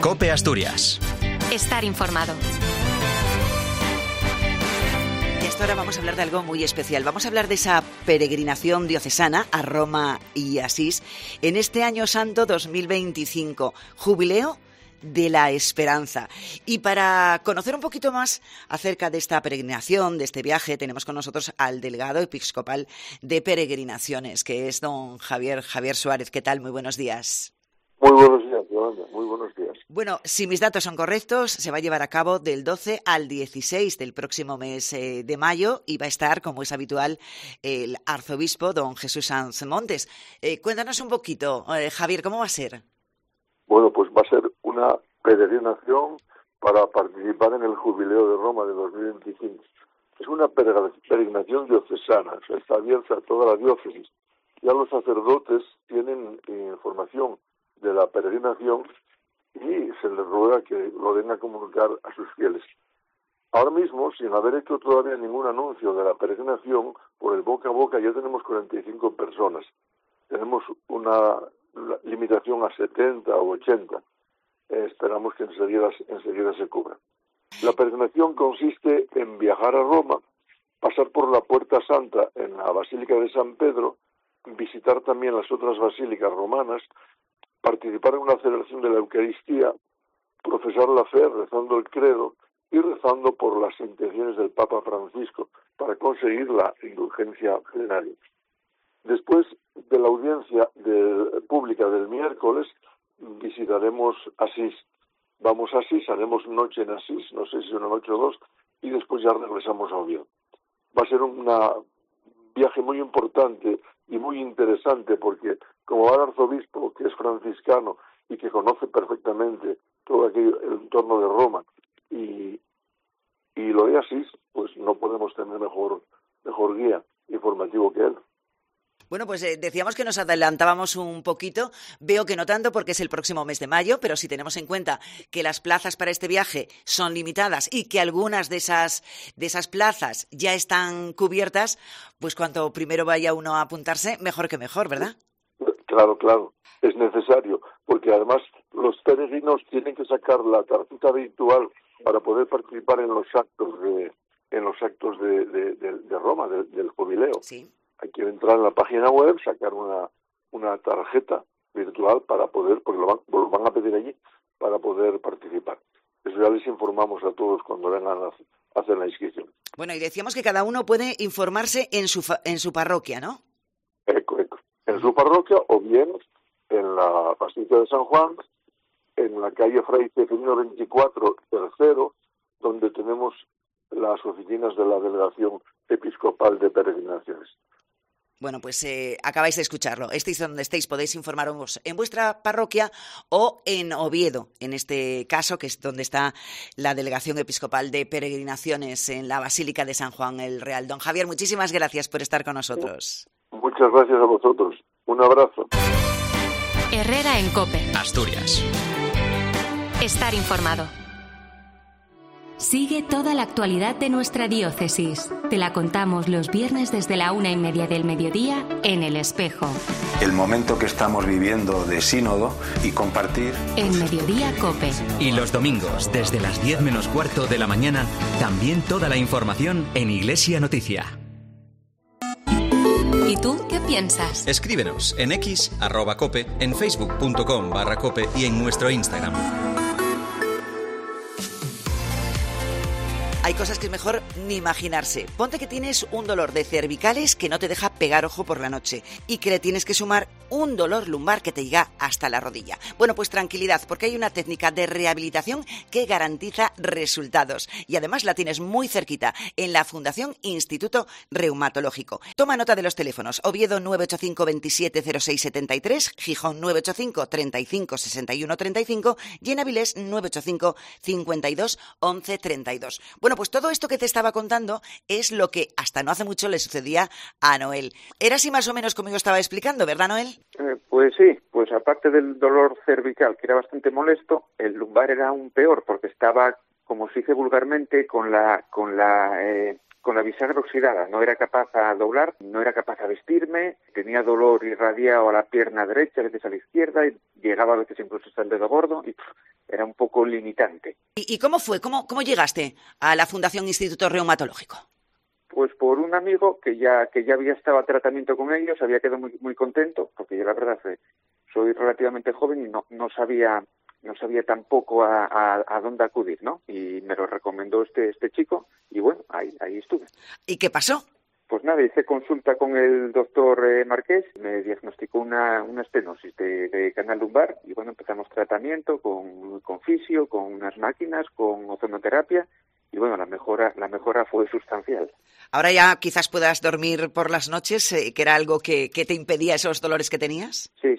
COPE Asturias. Estar informado. Y hasta ahora vamos a hablar de algo muy especial. Vamos a hablar de esa peregrinación diocesana a Roma y Asís en este Año Santo 2025, Jubileo de la Esperanza. Y para conocer un poquito más acerca de esta peregrinación, de este viaje, tenemos con nosotros al delegado episcopal de peregrinaciones, que es don Javier Suárez. ¿Qué tal? Muy buenos días. Muy buenos días, Yolanda. Muy buenos días. Bueno, si mis datos son correctos, se va a llevar a cabo del 12 al 16 del próximo mes de mayo y va a estar, como es habitual, el arzobispo don Jesús Sanz Montes. Cuéntanos un poquito, Javier, ¿cómo va a ser? Bueno, pues va a ser una peregrinación para participar en el Jubileo de Roma de 2025. Es una peregrinación diocesana, o sea, está abierta a toda la diócesis. Ya los sacerdotes tienen información de la peregrinación y se les ruega que lo den a comunicar a sus fieles. Ahora mismo, sin haber hecho todavía ningún anuncio de la peregrinación, por el boca a boca ya tenemos 45 personas. Tenemos una limitación a 70 o 80. Esperamos que enseguida se cubra. La peregrinación consiste en viajar a Roma, pasar por la Puerta Santa en la Basílica de San Pedro, visitar también las otras basílicas romanas, participar en una celebración de la Eucaristía, profesar la fe rezando el credo y rezando por las intenciones del Papa Francisco para conseguir la indulgencia plenaria. Después de la audiencia pública del miércoles, visitaremos Asís. Vamos a Asís, haremos noche en Asís, no sé si una noche o dos, y después ya regresamos a Oviedo. Va a ser un viaje muy importante y muy interesante porque como va el arzobispo, que es franciscano y que conoce perfectamente todo el entorno de Roma y lo de Asís, pues no podemos tener mejor guía informativo que él. Bueno, pues decíamos que nos adelantábamos un poquito. Veo que no tanto porque es el próximo mes de mayo, pero si tenemos en cuenta que las plazas para este viaje son limitadas y que algunas de esas plazas ya están cubiertas, pues cuanto primero vaya uno a apuntarse, mejor que mejor, ¿verdad? Claro. Es necesario, porque además los peregrinos tienen que sacar la tarjeta virtual para poder participar en los actos de Roma, del jubileo. Sí. Hay que entrar en la página web, sacar una tarjeta virtual para poder, porque lo van a pedir allí, para poder participar. Eso ya les informamos a todos cuando vengan a hacer la inscripción. Bueno, y decíamos que cada uno puede informarse en su parroquia, ¿no? Eco. En su parroquia o bien en la Basílica de San Juan, en la calle Fray Ceferino 24, tercero, donde tenemos las oficinas de la Delegación Episcopal de Peregrinaciones. Bueno, pues acabáis de escucharlo. Estéis donde estéis, podéis informaros en vuestra parroquia o en Oviedo, en este caso, que es donde está la Delegación Episcopal de Peregrinaciones en la Basílica de San Juan el Real. Don Javier, muchísimas gracias por estar con nosotros. Muchas gracias a vosotros. Un abrazo. Herrera en COPE Asturias. Estar informado. Sigue toda la actualidad de nuestra diócesis. Te la contamos los viernes desde la 1:30 del mediodía en El Espejo. El momento que estamos viviendo de sínodo y compartir. En Mediodía COPE. Y los domingos, desde las 10 menos cuarto de la mañana, también toda la información en Iglesia Noticia. ¿Y tú qué piensas? Escríbenos en X, @cope, en facebook.com/cope y en nuestro Instagram. Hay cosas que es mejor ni imaginarse. Ponte que tienes un dolor de cervicales que no te deja pegar ojo por la noche y que le tienes que sumar un dolor lumbar que te llega hasta la rodilla. Bueno, pues tranquilidad, porque hay una técnica de rehabilitación que garantiza resultados y además la tienes muy cerquita en la Fundación Instituto Reumatológico. Toma nota de los teléfonos: Oviedo 985 27 06 73, Gijón 985 35 61 35 y en Avilés 985 52 11 32. Bueno, pues todo esto que te estaba contando es lo que hasta no hace mucho le sucedía a Noel. Era así más o menos como yo estaba explicando, ¿verdad, Noel? Pues sí, pues aparte del dolor cervical, que era bastante molesto, el lumbar era aún peor, porque estaba, como se dice vulgarmente, con la bisagra oxidada. No era capaz a doblar, no era capaz a vestirme, tenía dolor irradiado a la pierna derecha, a veces a la izquierda, y llegaba a veces incluso hasta el dedo gordo, era un poco limitante. ¿Y cómo fue? ¿Cómo llegaste a la Fundación Instituto Reumatológico? Pues por un amigo que ya había estado a tratamiento con ellos, había quedado muy contento, porque yo la verdad soy relativamente joven y no sabía tampoco a dónde acudir, ¿no? Y me lo recomendó este chico y bueno, ahí estuve. ¿Y qué pasó? Pues nada, hice consulta con el doctor Marqués, me diagnosticó una estenosis de canal lumbar y bueno, empezamos tratamiento con fisio, con unas máquinas, con ozonoterapia y bueno, la mejora fue sustancial. Ahora ya quizás puedas dormir por las noches, que era algo que te impedía esos dolores que tenías. Sí,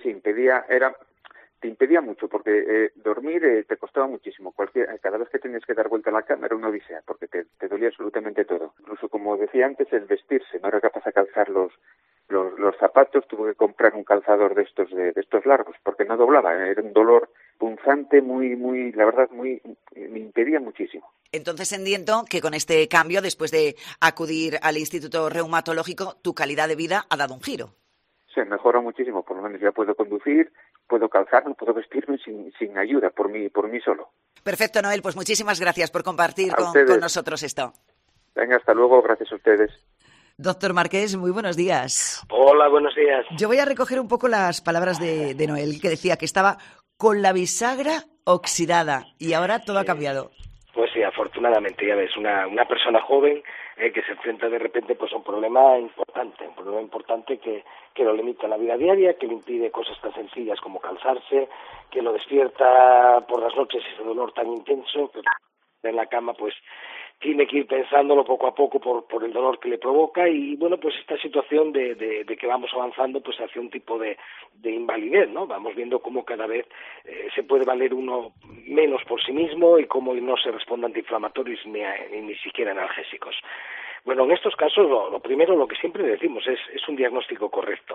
te impedía mucho porque dormir te costaba muchísimo. Cada vez que tenías que dar vuelta a la cama era una odisea porque te dolía absolutamente todo. Incluso, como decía antes, el vestirse. No era capaz de calzar los zapatos. Tuve que comprar un calzador de estos largos porque no doblaba. Era un dolor punzante la verdad, me impedía muchísimo. Entonces entiendo que con este cambio, después de acudir al Instituto Reumatológico, tu calidad de vida ha dado un giro. Se mejora muchísimo. Por lo menos ya puedo conducir, puedo calzarme, puedo vestirme sin ayuda, por mí solo. Perfecto, Noel, pues muchísimas gracias por compartir con nosotros esto. Venga, hasta luego, gracias a ustedes. Doctor Marqués, muy buenos días. Hola, buenos días. Yo voy a recoger un poco las palabras de Noel, que decía que estaba con la bisagra oxidada y ahora todo ha cambiado. Pues sí, afortunadamente, ya ves, una persona joven que se enfrenta de repente pues a un problema importante que lo limita en la vida diaria, que le impide cosas tan sencillas como calzarse, que lo despierta por las noches ese dolor tan intenso, que en la cama pues tiene que ir pensándolo poco a poco por el dolor que le provoca y bueno, pues esta situación de que vamos avanzando pues hacia un tipo de invalidez, ¿no? Vamos viendo cómo cada vez se puede valer uno menos por sí mismo y cómo no se responde a antiinflamatorios ni siquiera analgésicos. Bueno, en estos casos, lo primero, lo que siempre decimos es un diagnóstico correcto.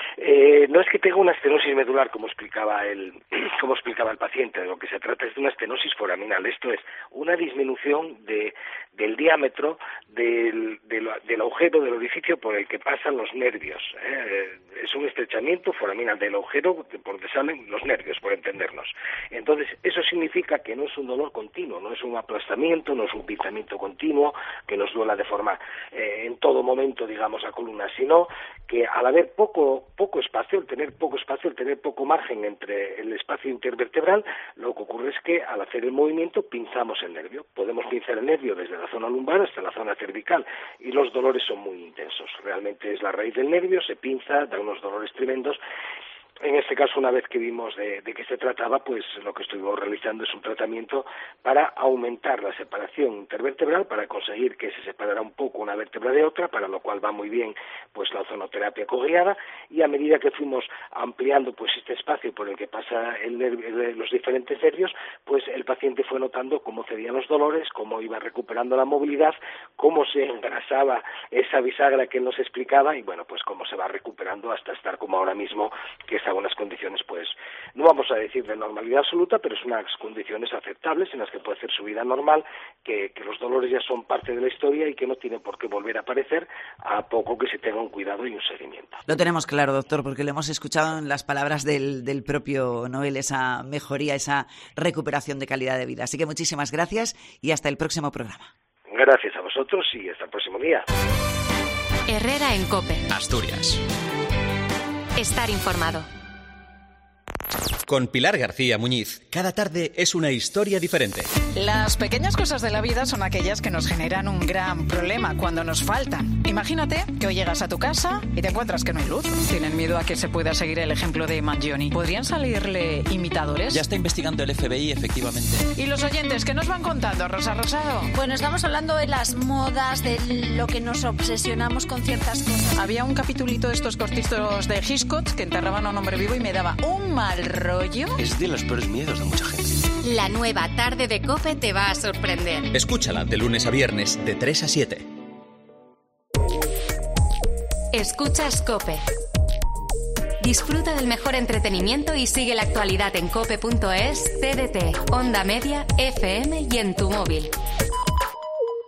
No es que tenga una estenosis medular, como explicaba el paciente. De lo que se trata es de una estenosis foraminal. Esto es una disminución del diámetro del agujero, del orificio por el que pasan los nervios. Es un estrechamiento foraminal del agujero por donde salen los nervios, por entendernos. Entonces, eso significa que no es un dolor continuo, no es un aplastamiento, no es un pinzamiento continuo, que nos duela de forma en todo momento, digamos, la columna, sino que al haber poco espacio, al tener poco margen entre el espacio intervertebral, lo que ocurre es que al hacer el movimiento pinzamos el nervio. Podemos pinzar el nervio desde la zona lumbar hasta la zona cervical y los dolores son muy intensos. Realmente es la raíz del nervio, se pinza, da unos dolores tremendos. En este caso, una vez que vimos de qué se trataba, pues lo que estuvimos realizando es un tratamiento para aumentar la separación intervertebral, para conseguir que se separara un poco una vértebra de otra, para lo cual va muy bien pues la ozonoterapia cogueada, y a medida que fuimos ampliando pues este espacio por el que pasa los diferentes nervios, pues el paciente fue notando cómo cedían los dolores, cómo iba recuperando la movilidad, cómo se engrasaba esa bisagra que él nos explicaba y bueno, pues cómo se va recuperando hasta estar como ahora mismo, que está en unas condiciones, pues, no vamos a decir de normalidad absoluta, pero es unas condiciones aceptables en las que puede hacer su vida normal, que los dolores ya son parte de la historia y que no tienen por qué volver a aparecer a poco que se tenga un cuidado y un seguimiento. Lo tenemos claro, doctor, porque lo hemos escuchado en las palabras del propio Noel, esa mejoría, esa recuperación de calidad de vida. Así que muchísimas gracias y hasta el próximo programa. Gracias a vosotros y hasta el próximo día. Herrera en COPE. Asturias. Estar informado. Con Pilar García Muñiz, cada tarde es una historia diferente. Las pequeñas cosas de la vida son aquellas que nos generan un gran problema cuando nos faltan. Imagínate que hoy llegas a tu casa y te encuentras que no hay luz. Tienen miedo a que se pueda seguir el ejemplo de Mangione. ¿Podrían salirle imitadores? Ya está investigando el FBI, efectivamente. ¿Y los oyentes qué nos van contando, Rosa Rosado? Bueno, estamos hablando de las modas, de lo que nos obsesionamos con ciertas cosas. Había un capitulito de estos cortistas de Hitchcock que enterraban a un hombre vivo y me daba un mal rollo. Es de los peores miedos de mucha gente. La nueva tarde de COPE te va a sorprender. Escúchala de lunes a viernes de 3 a 7. Escuchas COPE. Disfruta del mejor entretenimiento y sigue la actualidad en cope.es, TDT, Onda Media, FM y en tu móvil.